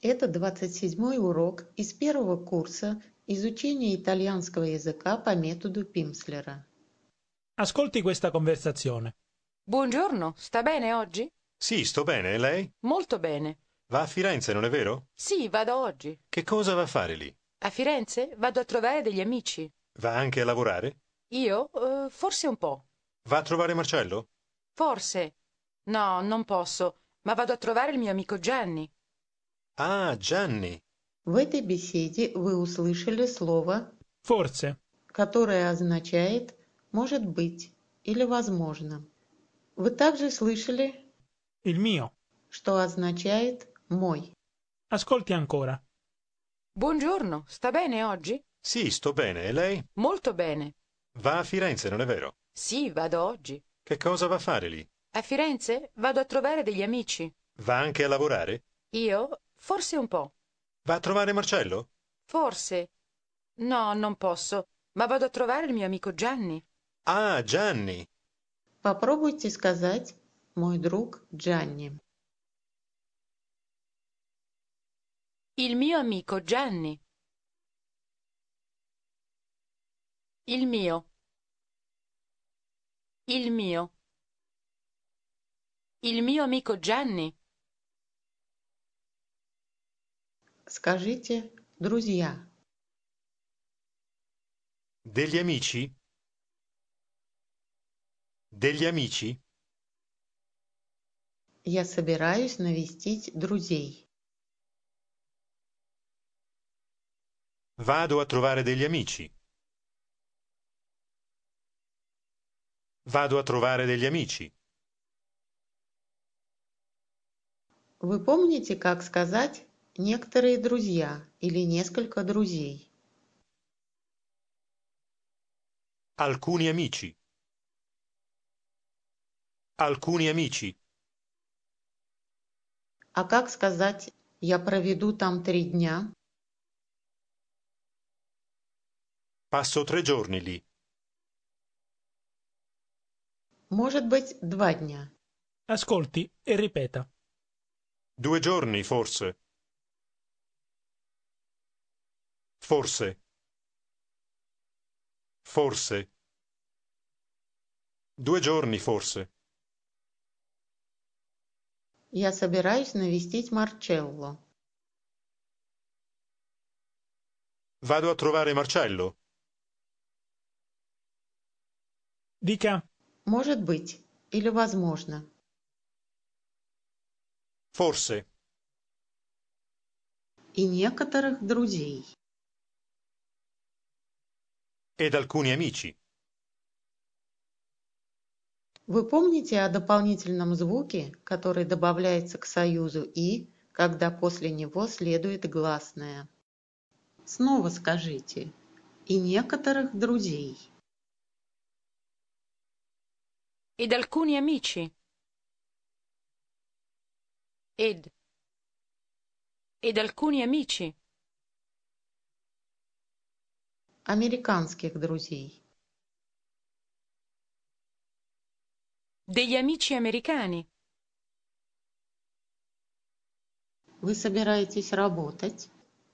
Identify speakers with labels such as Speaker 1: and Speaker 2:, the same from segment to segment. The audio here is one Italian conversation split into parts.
Speaker 1: Это 27-й урок из первого курса изучения итальянского языка по методу Пимслера.
Speaker 2: Ascolti questa conversazione.
Speaker 3: Buongiorno, sta bene oggi?
Speaker 4: Sì, sto bene, e lei?
Speaker 3: Molto bene.
Speaker 4: Va a Firenze, non è vero?
Speaker 3: Sì, vado oggi.
Speaker 4: Che cosa va a fare lì?
Speaker 3: A Firenze vado a trovare degli amici.
Speaker 4: Va anche a lavorare?
Speaker 3: Io? Forse un po'.
Speaker 4: Va a trovare Marcello?
Speaker 3: Forse. No, non posso, ma vado a trovare il mio amico Gianni.
Speaker 4: Ah, Gianni.
Speaker 1: В этой беседе вы услышали слово,
Speaker 2: Forse.
Speaker 1: которое означает «может быть» или «возможно». Вы также слышали,
Speaker 2: Il mio.
Speaker 1: что означает «мой».
Speaker 2: Ascolti ancora.
Speaker 3: Buongiorno, sta bene oggi?
Speaker 4: Sì, sto bene, e lei?
Speaker 3: Molto bene.
Speaker 4: Va a Firenze, non è vero?
Speaker 3: Sì, vado oggi.
Speaker 4: Che cosa va a fare lì?
Speaker 3: A Firenze vado a trovare degli amici.
Speaker 4: Va anche a lavorare?
Speaker 3: Io? Forse un po'.
Speaker 4: Va a trovare Marcello?
Speaker 3: Forse. No, non posso, ma vado a trovare il mio amico Gianni.
Speaker 4: Ah, Gianni.
Speaker 1: Попробуйте сказать «мой друг Джанни».
Speaker 3: Il mio amico Gianni. Il mio. Il mio. Il mio amico Gianni.
Speaker 1: Скажите «друзья».
Speaker 4: Degli amici? Degli amici?
Speaker 1: Я собираюсь навестить друзей.
Speaker 4: Vado a trovare degli amici. Vado a trovare degli amici.
Speaker 1: Вы помните, как сказать «некоторые друзья» или «несколько друзей»?
Speaker 4: Alcuni amici. Alcuni amici.
Speaker 1: А как сказать «я проведу там 3 дня»?
Speaker 4: Passo 3 giorni lì.
Speaker 1: Может быть, 2 дня.
Speaker 2: Ascolti e ripeta.
Speaker 4: 2 giorni, forse. Forse. Forse. 2 giorni, forse.
Speaker 1: Я собираюсь навестить Марчелло.
Speaker 4: Vado a trovare Marcello?
Speaker 2: Dica
Speaker 1: Может быть, или возможно.
Speaker 4: Forse.
Speaker 1: И некоторых друзей.
Speaker 4: Ed alcuni amici.
Speaker 1: Вы помните о дополнительном звуке, который добавляется к союзу «и», когда после него следует гласное? Снова скажите «и некоторых друзей».
Speaker 3: Ed alcuni amici. Ed alcuni amici.
Speaker 1: Американских друзей.
Speaker 3: Degli amici americani.
Speaker 1: Вы собираетесь работать?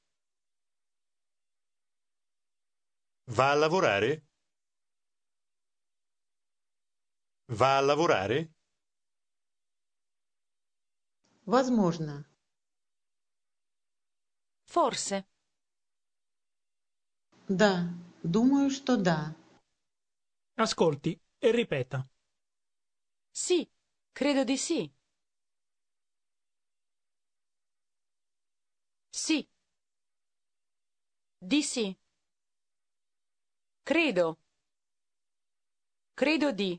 Speaker 4: Va a lavorare? Va a lavorare?
Speaker 1: Возможно.
Speaker 3: Forse.
Speaker 1: Да, думаю, что да.
Speaker 2: Ascolti e ripeta.
Speaker 3: Sì, credo di sì. Sì. Di sì. Credo. Credo di.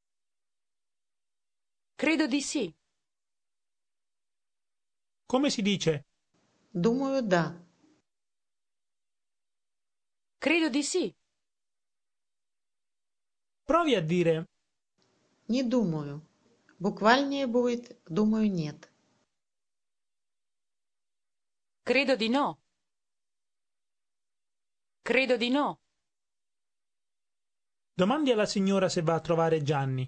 Speaker 3: Credo di sì.
Speaker 2: Come si dice
Speaker 1: Думаю, да.
Speaker 3: Credo di sì.
Speaker 2: provi a dire
Speaker 1: Не думаю. Буквальнее будет «думаю, нет».
Speaker 3: Credo di no. Credo di no.
Speaker 2: domandi alla signora se va a trovare Gianni.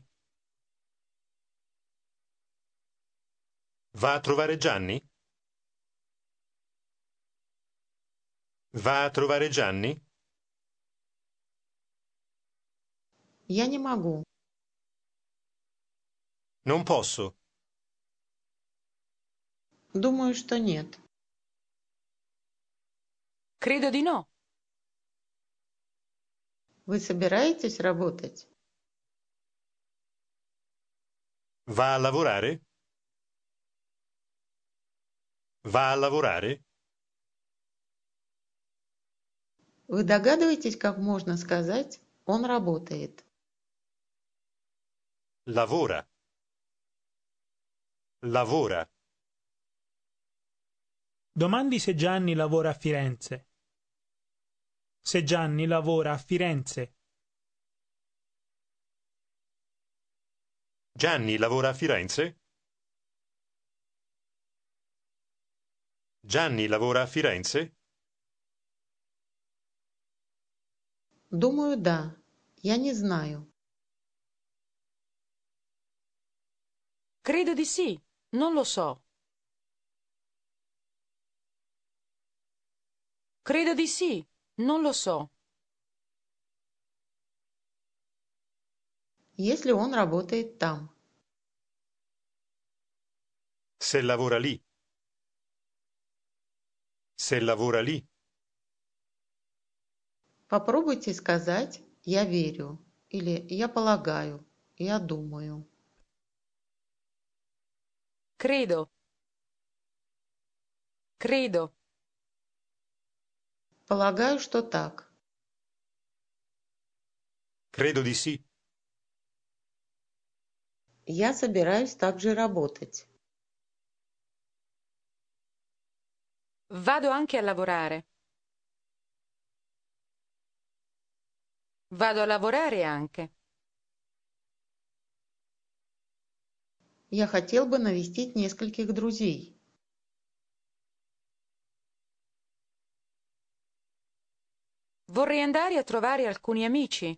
Speaker 4: Va a trovare Gianni? Va a trovare Gianni?
Speaker 1: Я не могу.
Speaker 4: Non posso.
Speaker 1: Думаю, что нет.
Speaker 3: Credo di no.
Speaker 1: Вы собираетесь работать?
Speaker 4: Va a lavorare? Va a lavorare?
Speaker 1: Вы догадываетесь, как можно сказать «он работает»?
Speaker 4: Lavora. Lavora.
Speaker 2: Domandi se Gianni lavora a Firenze. Se Gianni lavora a Firenze.
Speaker 4: Gianni lavora a Firenze? Gianni lavora a Firenze?
Speaker 1: Думаю, да. Я не знаю.
Speaker 3: Credo di sì. Non lo so. Credo di sì. Non lo so.
Speaker 1: Если он работает там.
Speaker 4: Se lavora lì. Se lavora lì.
Speaker 1: Попробуйте сказать «я верю» или «я полагаю», «я думаю».
Speaker 3: Credo. Credo.
Speaker 1: Полагаю, что так.
Speaker 4: Credo di sì.
Speaker 1: Я собираюсь также работать.
Speaker 3: Vado anche a lavorare. Vado a lavorare anche.
Speaker 1: Я хотел бы навестить нескольких друзей.
Speaker 3: Vorrei andare a trovare alcuni amici.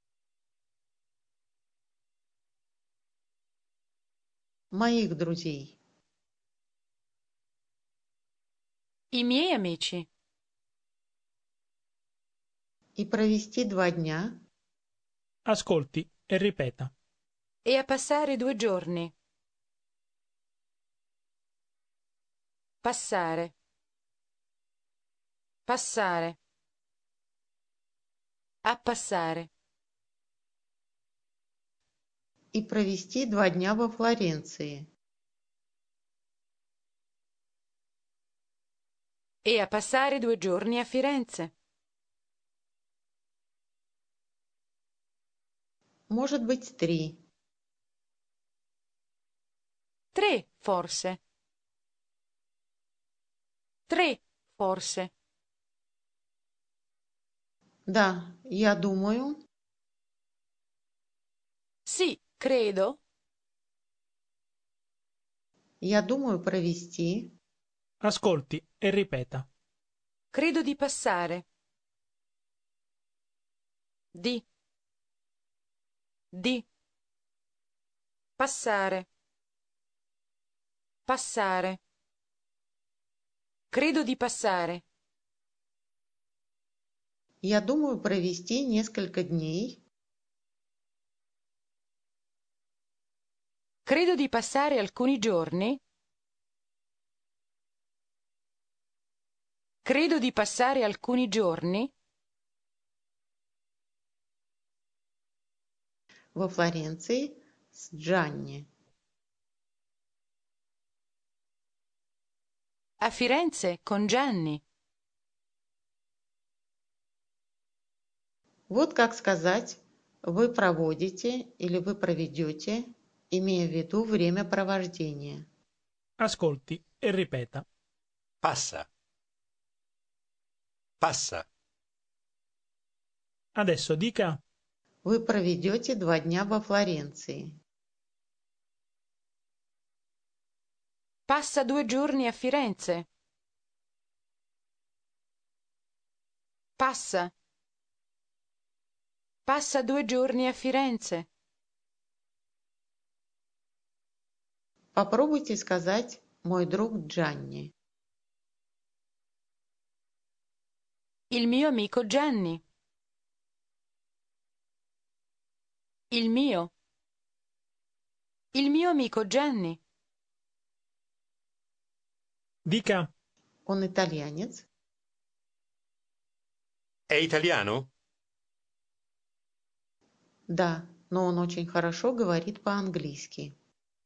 Speaker 1: Моих друзей.
Speaker 3: I miei amici.
Speaker 1: И провести 2 дня.
Speaker 2: Ascolti e ripeta.
Speaker 3: E a passare 2 giorni. Passare. Passare. A passare.
Speaker 1: И провести 2 дня во Флоренции.
Speaker 3: E a passare 2 giorni a Firenze.
Speaker 1: Может быть, 3.
Speaker 3: 3, forse. 3, forse.
Speaker 1: Да, я думаю.
Speaker 3: Sì, credo.
Speaker 1: Я думаю провести.
Speaker 2: Ascolti e ripeta.
Speaker 3: Credo di passare. Di. Passare. Passare. Credo di passare.
Speaker 1: Я думаю провести несколько дней.
Speaker 3: Credo di passare alcuni giorni. Credo di passare alcuni giorni
Speaker 1: Во Флоренции с Джанни.
Speaker 3: a Firenze con Gianni.
Speaker 1: Вот как сказать «вы проводите» или «вы проведете», имея в виду времяпровождение.
Speaker 2: Ascolti e ripeta.
Speaker 4: Passa. Passa.
Speaker 2: Adesso dica
Speaker 1: Вы проведете 2 дня во Флоренции.
Speaker 3: Passa 2 giorni a Firenze. Passa. Passa 2 giorni a Firenze.
Speaker 1: Попробуйте сказать «мой друг Джанни».
Speaker 3: Il mio amico Gianni. Il mio. Il mio amico Gianni.
Speaker 2: Dica
Speaker 1: Он итальянец?
Speaker 4: È italiano?
Speaker 1: Да, но он очень хорошо говорит по-английски.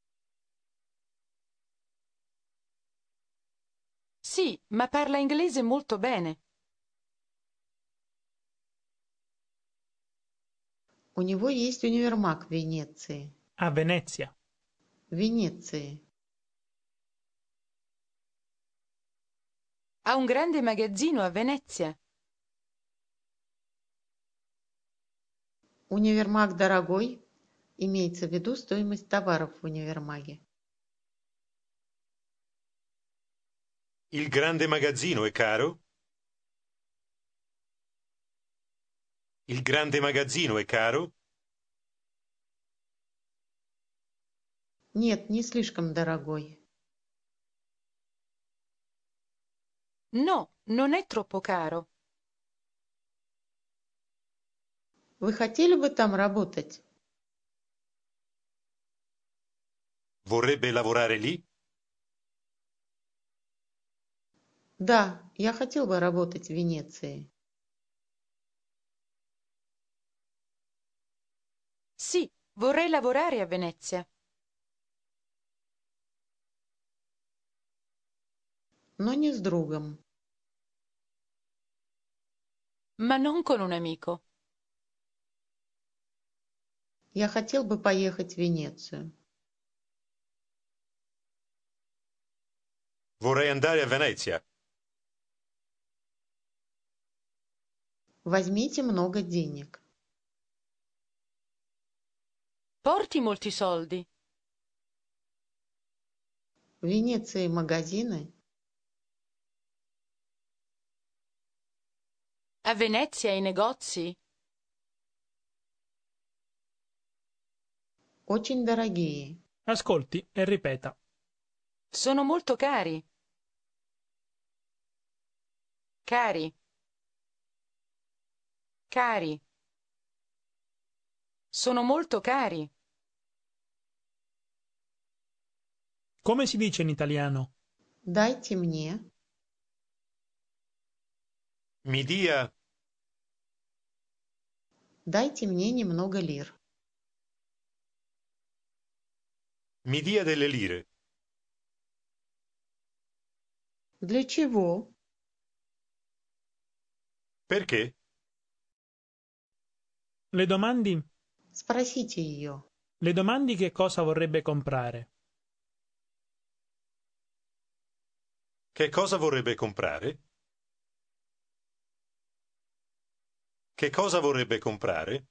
Speaker 3: Sì, ma parla inglese molto bene.
Speaker 1: У него есть универмаг в Венеции.
Speaker 2: a Venezia.
Speaker 1: В Венеции.
Speaker 3: Ha un grande magazzino a Venezia.
Speaker 1: Универмаг дорогой? Имеется в виду стоимость товаров в универмаге.
Speaker 4: Il grande magazzino è caro? Il grande magazzino è caro?
Speaker 1: Нет, не слишком дорогой.
Speaker 3: No, non è troppo caro.
Speaker 1: Вы хотели бы там работать?
Speaker 4: Vorrebbe lavorare lì?
Speaker 1: Да, я хотел бы работать в Венеции.
Speaker 3: Sì, vorrei lavorare a Venezia.
Speaker 1: Но не с другом.
Speaker 3: Ma non con un amico.
Speaker 1: Я хотел бы поехать в Венецию.
Speaker 4: Vorrei andare a Venezia.
Speaker 1: Возьмите много денег.
Speaker 3: Porti molti soldi.
Speaker 1: В Венеции магазины?
Speaker 3: A Venezia i negozi?
Speaker 1: Очень дорогие.
Speaker 2: Ascolti e ripeta.
Speaker 3: Sono molto cari. Cari. Cari. Sono molto cari.
Speaker 2: Come si dice in italiano?
Speaker 1: Дайте мне.
Speaker 4: Mi dia.
Speaker 1: Дайте мне немного лир.
Speaker 4: Mi dia delle lire.
Speaker 1: Для чего?
Speaker 4: Perché?
Speaker 2: Le domandi
Speaker 1: Спросите ее.
Speaker 2: Le domandi che cosa vorrebbe comprare.
Speaker 4: Che cosa vorrebbe comprare? Che cosa vorrebbe comprare?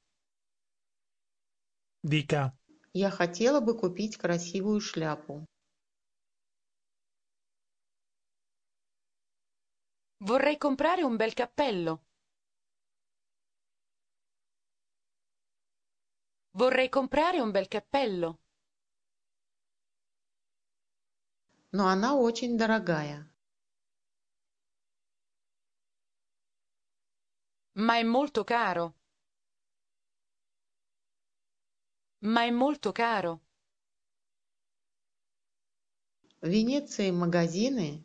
Speaker 2: Dica
Speaker 1: Я хотела бы купить красивую шляпу.
Speaker 3: Vorrei comprare un bel cappello. Vorrei comprare un bel cappello.
Speaker 1: Но она очень дорогая.
Speaker 3: Ma è molto caro. Ma è molto caro.
Speaker 1: В Венеции магазины?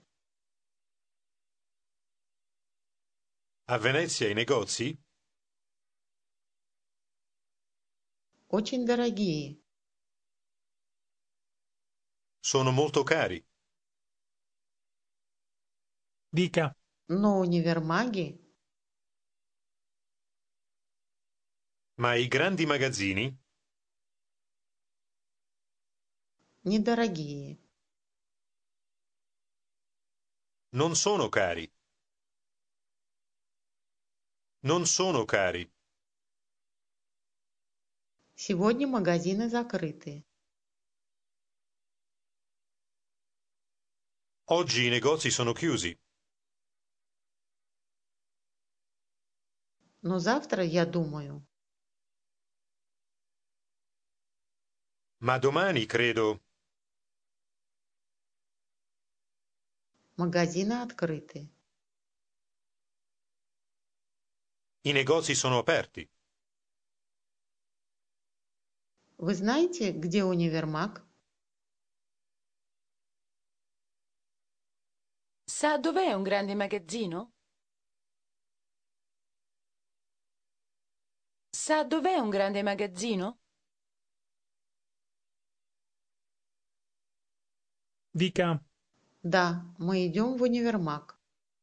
Speaker 4: A Venezia i negozi?
Speaker 1: Очень дорогие.
Speaker 4: Sono molto cari.
Speaker 2: Dica
Speaker 1: Но универмаги?
Speaker 4: Ma i grandi magazzini?
Speaker 1: Недорогие.
Speaker 4: Non sono cari. Non sono cari.
Speaker 1: Сегодня магазины закрыты.
Speaker 4: Oggi i negozi sono chiusi.
Speaker 1: Но завтра, я думаю,
Speaker 4: Ma domani, credo,
Speaker 1: магазины открыты.
Speaker 4: I negozi sono aperti.
Speaker 1: Вы знаете, где универмаг?
Speaker 3: Sa dov'è un grande magazzino? Sa dov'è un grande magazzino?
Speaker 2: Dica
Speaker 1: Да, мы идем в универмаг.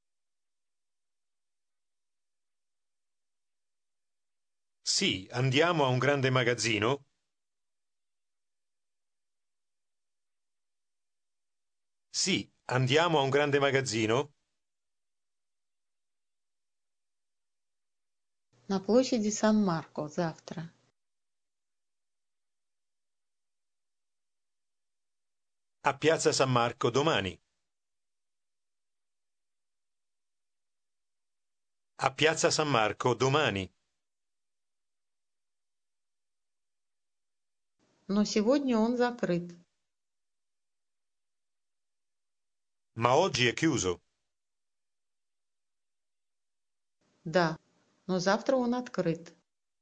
Speaker 4: Sì, andiamo a un grande magazzino? Sì, andiamo a un grande magazzino?
Speaker 1: На площади Сан-Марко завтра.
Speaker 4: A Piazza San Marco domani. A Piazza San Marco domani.
Speaker 1: Но сегодня он закрыт.
Speaker 4: Ma oggi è chiuso.
Speaker 1: Да, но завтра он открыт.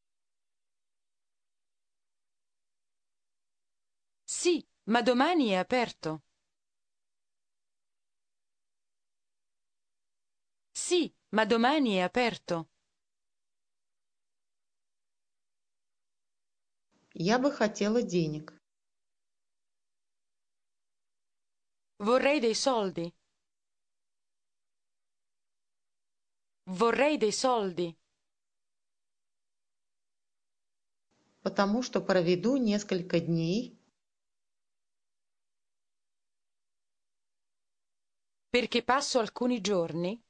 Speaker 3: Sì, ma domani è aperto. Sì, ma domani è aperto.
Speaker 1: Я бы хотела денег.
Speaker 3: Vorrei dei soldi. Vorrei dei soldi.
Speaker 1: Потому что проведу несколько дней
Speaker 3: Perché passo alcuni giorni.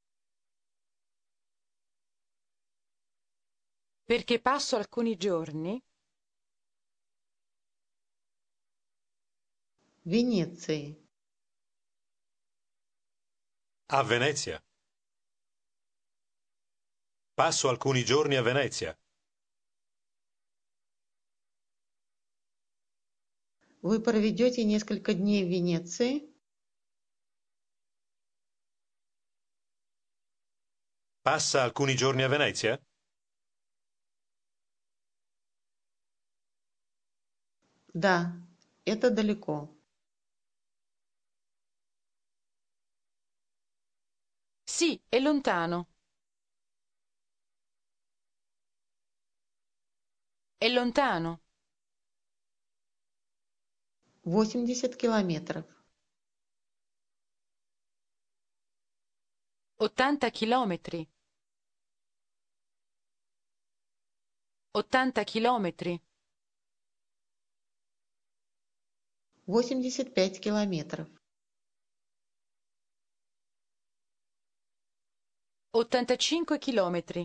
Speaker 3: Perché passo alcuni giorni
Speaker 1: в Венеции.
Speaker 4: A Venezia. Passo alcuni giorni a Venezia.
Speaker 1: Вы проведете несколько дней в Венеции?
Speaker 4: Passa alcuni giorni a Venezia?
Speaker 1: Да, это далеко.
Speaker 3: Sì, è lontano. È lontano.
Speaker 1: 80 километров.
Speaker 3: 80 chilometri. 80 chilometri.
Speaker 1: 85 километров.
Speaker 3: 85 chilometri.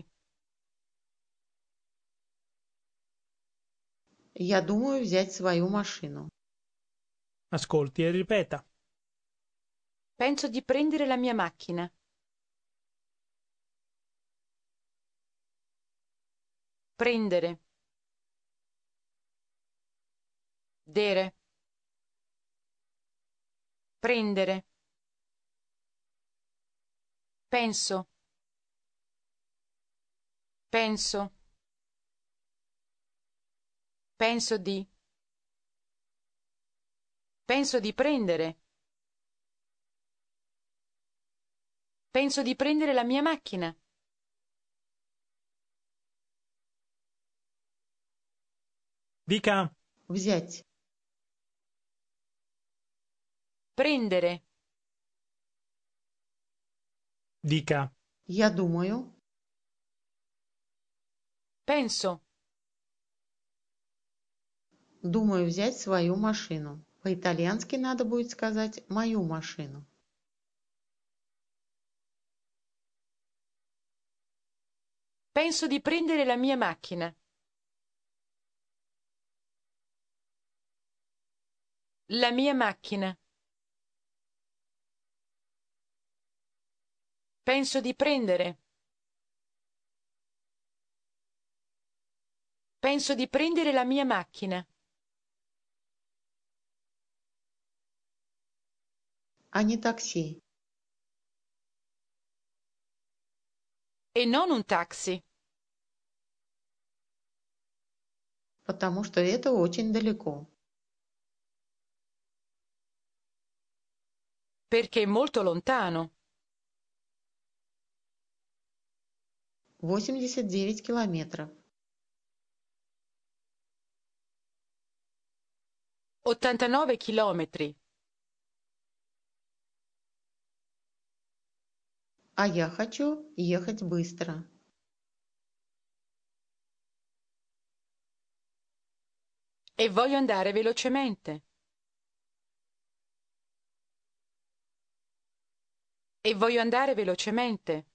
Speaker 1: Я думаю взять свою машину.
Speaker 2: ascolti e ripeta.
Speaker 3: Penso di prendere la mia macchina. Prendere. Dere. Prendere. Penso. Penso. Penso di. Penso di prendere. Penso di prendere la mia macchina.
Speaker 2: Dica
Speaker 1: Взять.
Speaker 3: Prendere.
Speaker 2: dica
Speaker 1: Я думаю.
Speaker 3: Penso.
Speaker 1: Думаю взять свою машину. По-итальянски надо будет сказать «мою машину».
Speaker 3: Penso di prendere la mia macchina. La mia macchina. Penso di prendere. Penso di prendere la mia macchina.
Speaker 1: А не такси.
Speaker 3: E non un taxi.
Speaker 1: потому что это очень далеко.
Speaker 3: Perché è molto lontano.
Speaker 1: 89 километров.
Speaker 3: 89 chilometri.
Speaker 1: А я хочу ехать быстро.
Speaker 3: E voglio andare velocemente. E voglio andare velocemente.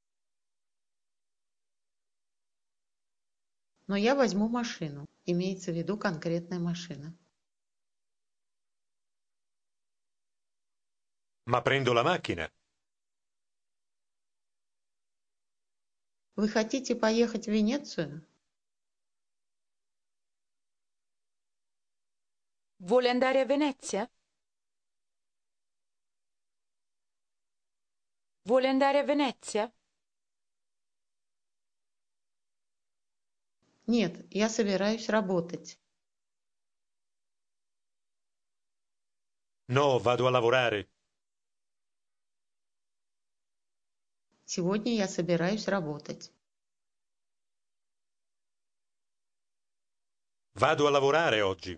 Speaker 1: Но я возьму машину. Имеется в виду конкретная машина.
Speaker 4: Ma prendo la macchina.
Speaker 1: Вы хотите поехать в Венецию?
Speaker 3: Vuole andare a Venezia? Vuole andare a Venezia?
Speaker 1: Нет, я собираюсь работать.
Speaker 4: No, vado a lavorare.
Speaker 1: Сегодня я собираюсь работать.
Speaker 4: Vado a lavorare oggi.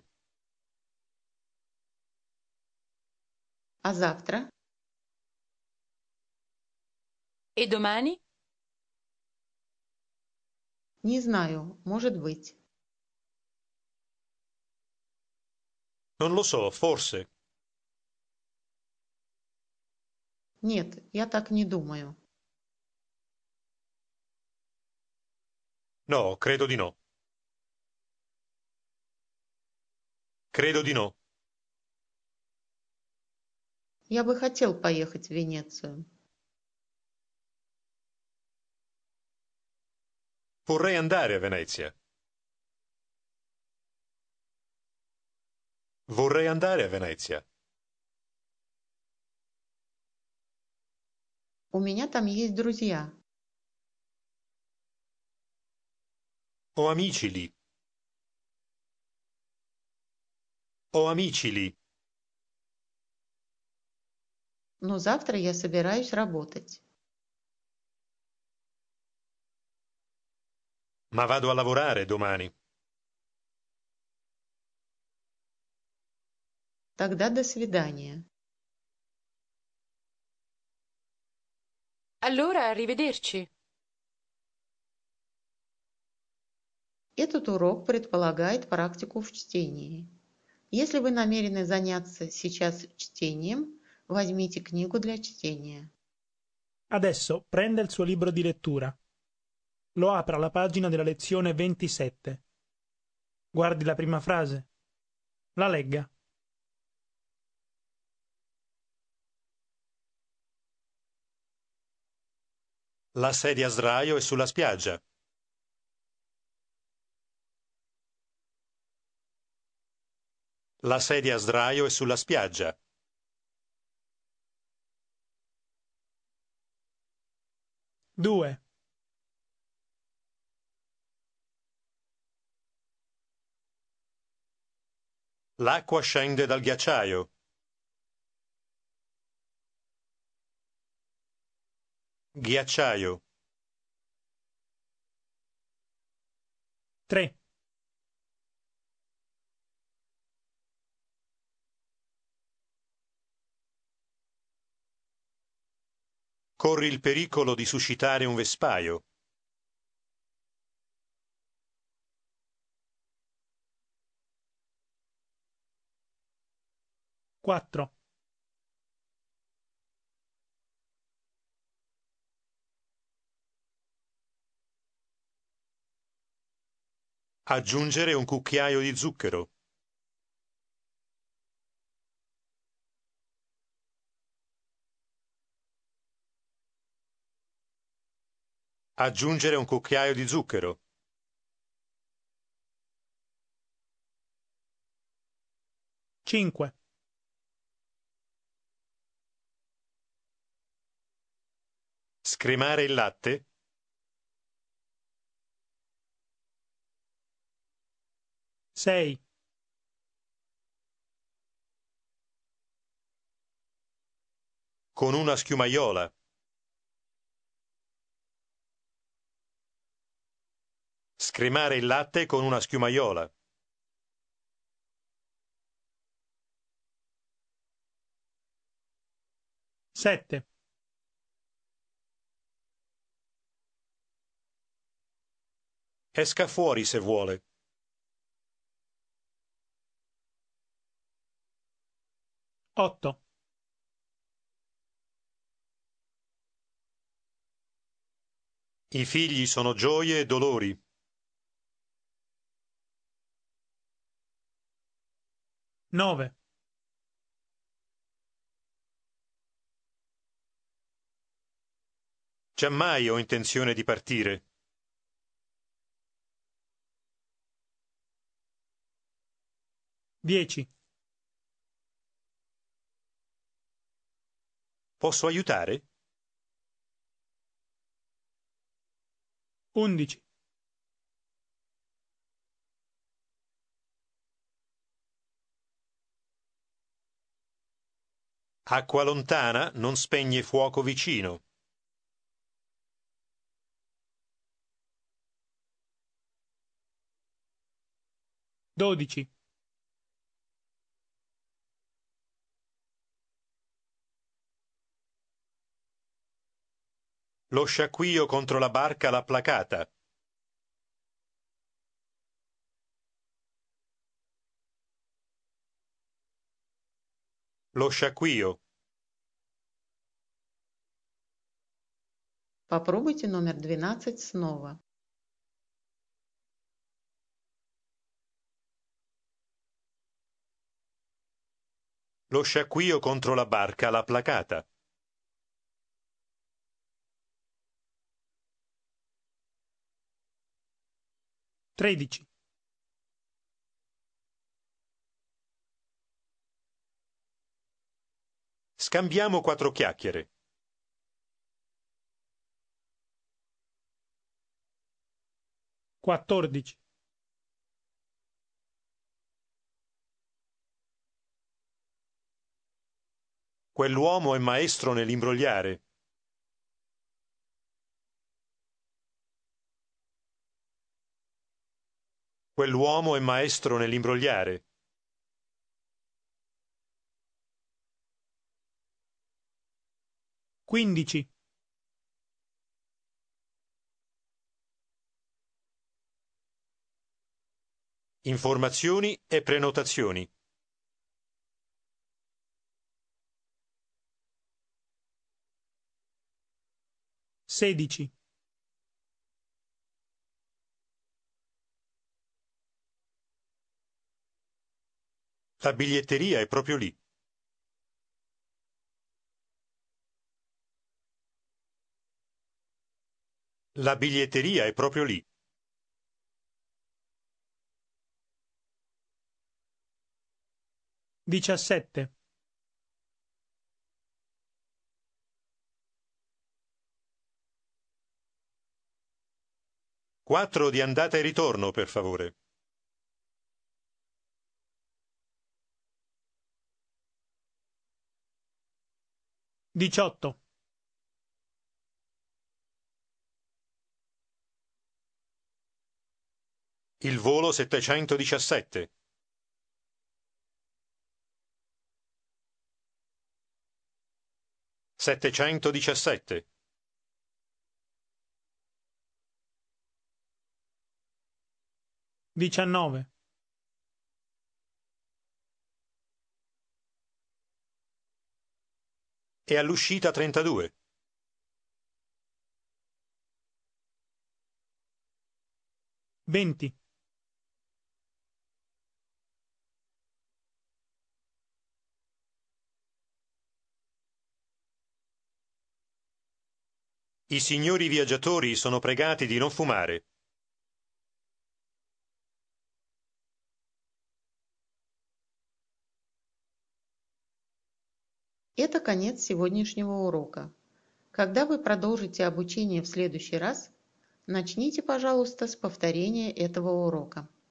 Speaker 1: А завтра?
Speaker 3: E domani?
Speaker 1: Не знаю, может быть.
Speaker 4: Non lo so, forse.
Speaker 1: Нет, я так не думаю.
Speaker 4: No, credo di no. Credo di no.
Speaker 1: Я бы хотел поехать в Венецию.
Speaker 4: Vorrei andare a Venezia. Vorrei andare a Venezia.
Speaker 1: У меня там есть друзья.
Speaker 4: Ho amici lì. Ho amici lì.
Speaker 1: Но завтра я собираюсь работать.
Speaker 4: Ma vado a lavorare domani.
Speaker 1: Тогда до свидания.
Speaker 3: Allora, arrivederci.
Speaker 1: Этот урок предполагает практику в чтении. Если вы намерены заняться сейчас чтением, возьмите книгу для чтения.
Speaker 2: Adesso prenda il suo libro di lettura. Lo apra alla pagina della lezione 27. Guardi la prima frase. La legga.
Speaker 4: La sedia a sdraio è sulla spiaggia. La sedia a sdraio è sulla spiaggia.
Speaker 2: Due.
Speaker 4: L'acqua scende dal ghiacciaio. Ghiacciaio.
Speaker 2: 3.
Speaker 4: Corri il pericolo di suscitare un vespaio.
Speaker 2: Quattro.
Speaker 4: Aggiungere un cucchiaio di zucchero. Aggiungere un cucchiaio di zucchero.
Speaker 2: 5.
Speaker 4: Scremare il latte.
Speaker 2: 6,
Speaker 4: Con una schiumaiola. Scremare il latte con una schiumaiola.
Speaker 2: sette,
Speaker 4: Esca fuori se vuole.
Speaker 2: otto,
Speaker 4: I figli sono gioie e dolori.
Speaker 2: nove,
Speaker 4: Giammai ho intenzione di partire.
Speaker 2: dieci,
Speaker 4: Posso aiutare?
Speaker 2: 11,
Speaker 4: Acqua lontana non spegne fuoco vicino.
Speaker 2: dodici,
Speaker 4: Lo sciacquio contro la barca l'ha placata. Lo sciacquio.
Speaker 1: Попробуйте номер 12 снова.
Speaker 4: Lo sciacquio contro la barca l'ha placata.
Speaker 2: tredici,
Speaker 4: Scambiamo 4 chiacchiere.
Speaker 2: quattordici,
Speaker 4: Quell'uomo è maestro nell'imbrogliare. Quell'uomo è maestro nell'imbrogliare.
Speaker 2: quindici,
Speaker 4: Informazioni e prenotazioni.
Speaker 2: sedici,
Speaker 4: La biglietteria è proprio lì. La biglietteria è proprio lì.
Speaker 2: diciassette,
Speaker 4: Quattro di andata e ritorno, per favore.
Speaker 2: diciotto,
Speaker 4: Il volo 717. Settecentodiciassette.
Speaker 2: diciannove,
Speaker 4: E all'uscita 32.
Speaker 2: venti,
Speaker 4: I signori viaggiatori sono pregati di non fumare.
Speaker 1: Это конец сегодняшнего урока. Когда вы продолжите обучение в следующий раз, начните, пожалуйста, с повторения этого урока.